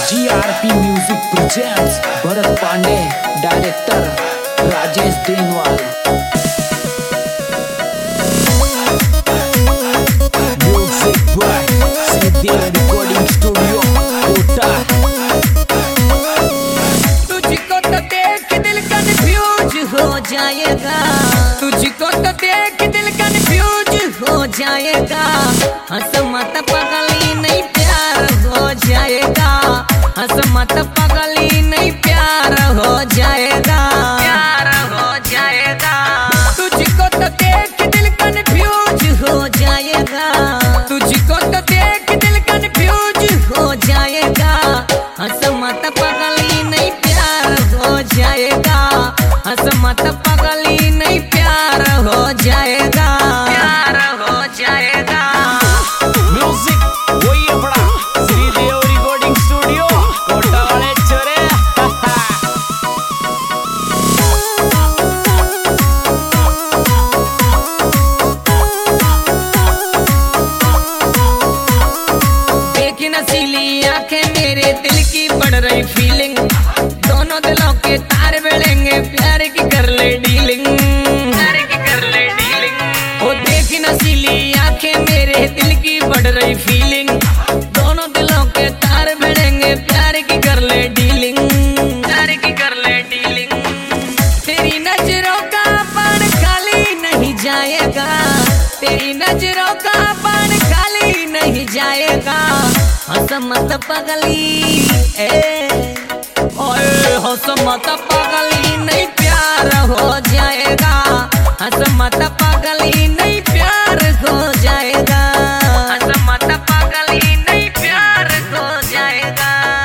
GRP Music presents Bharat Pandey, director Rajesh Denwal. Music by Siddhi Recording Studio, Kota. तुझको तो देख दिल confuse हो जाएगा, तुझको तो देख दिल कंफ्यूज हो जाएगा। हंस मत पगली नहीं प्यार हो जाएगा, हंस मत पगली नहीं प्यार हो जाएगा, प्यार हो जाएगा। तुझको तो देख दिल कंफ्यूज हो जाएगा, तुझको तो देख दिल कंफ्यूज हो जाएगा। हंस मत पगली नहीं प्यार हो जाएगा, हंस मत पगली नहीं प्यार हो जाएगा, प्यार हो जाएगा। Music वही अपना श्रीदेव रिकॉर्डिंग स्टूडियो, कोटा वाले छोरे। देखी नसीली आंखें मेरे दिल की बढ़ रही फीलिंग, दोनों दिलों के तार मिलेंगे, प्यार की कर ले डीलिंग, प्यार की कर ले डीलिंग। ओ देखी नसीली आंखें मेरे दिल की बढ़ रही फीलिंग, दोनों दिलों के तार मिलेंगे, प्यार की कर ले डीलिंग, प्यार की कर ले डीलिंग। तेरी नजरों का बाण खाली नहीं जाएगा, तेरी नजरों का बाण खाली नहीं जाएगा। हंस मत पगली ओए हंस मत पगली नहीं प्यार हो जाएगा, हंस मत पगली नहीं प्यार हो जाएगा, हंस मत पगली नहीं प्यार हो जाएगा।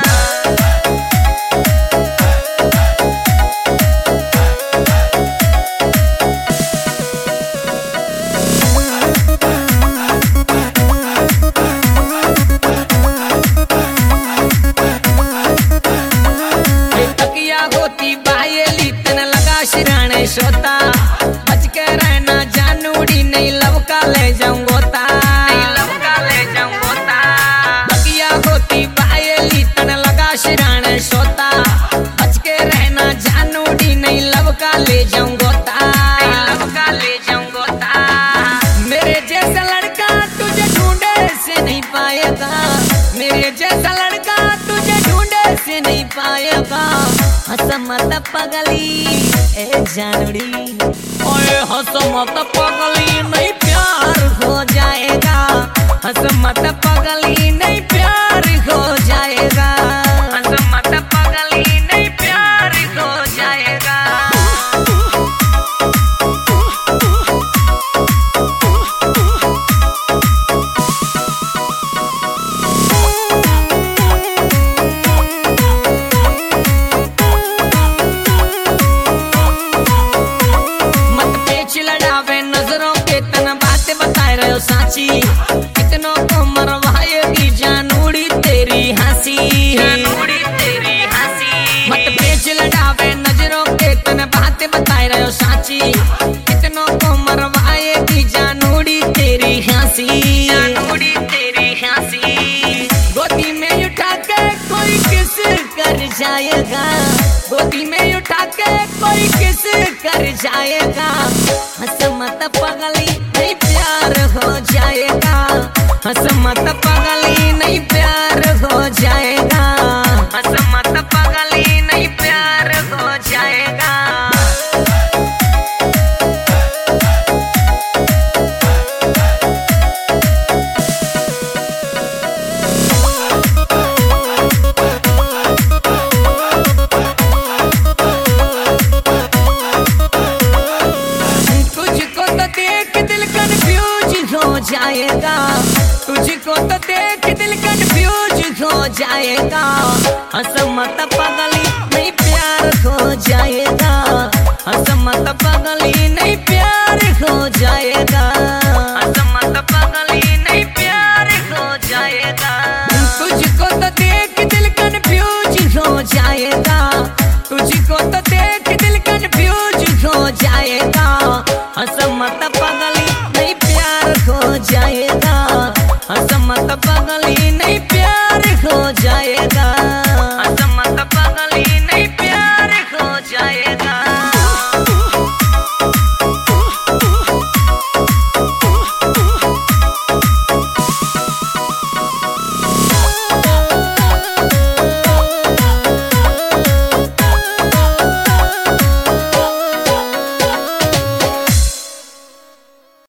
होती बायली तन लगा शिराने सोता, बच के रहना जानूड़ी नहीं लवका ले जाऊंगोता, नहीं लवका ले जाऊंगोता। बकिया होती बायली तन लगा शिराने सोता, बच के रहना जानूड़ी नहीं लवका ले जाऊंगोता, नहीं लवका ले जाऊंगोता। मेरे जैसा लड़का तुझे ढूंढे से नहीं पाएगा, मेरे जैसा लड़का तुझे ढूंढे से नहीं पाएगा। हंस मत पगली जानड़ी ओए हंस मत पगली नहीं प्यार हो जाएगा, हंस मत पगली नहीं प्यार हो जाएगा, हंस मत पगली नहीं प्यार हो जाएगा। नजरों के तन बातें बताए रहे हो साची, कितनों को मरवाएगी जानूड़ी तेरी हंसी, जानूड़ी तेरी हंसी। मत पेच लड़ावे नजरों के तन बातें बताए रहे हो साची, कितनों को मरवाएगी जानूड़ी तेरी हंसी, जानूड़ी तेरी हंसी। गोदी में उठा के कोई किस कर जाएगा, गोदी में उठा के कोई किस कर जाएगा। हंस मत पगली नहीं प्यार हो जाएगा, हंस मत पगली नहीं प्यार हो जाएगा, हंस मत पगली नहीं प्यार हो जाएगा। जाएगा तुझको तो देख दिल कंफ्यूज हो जाएगा। हंस मत पगली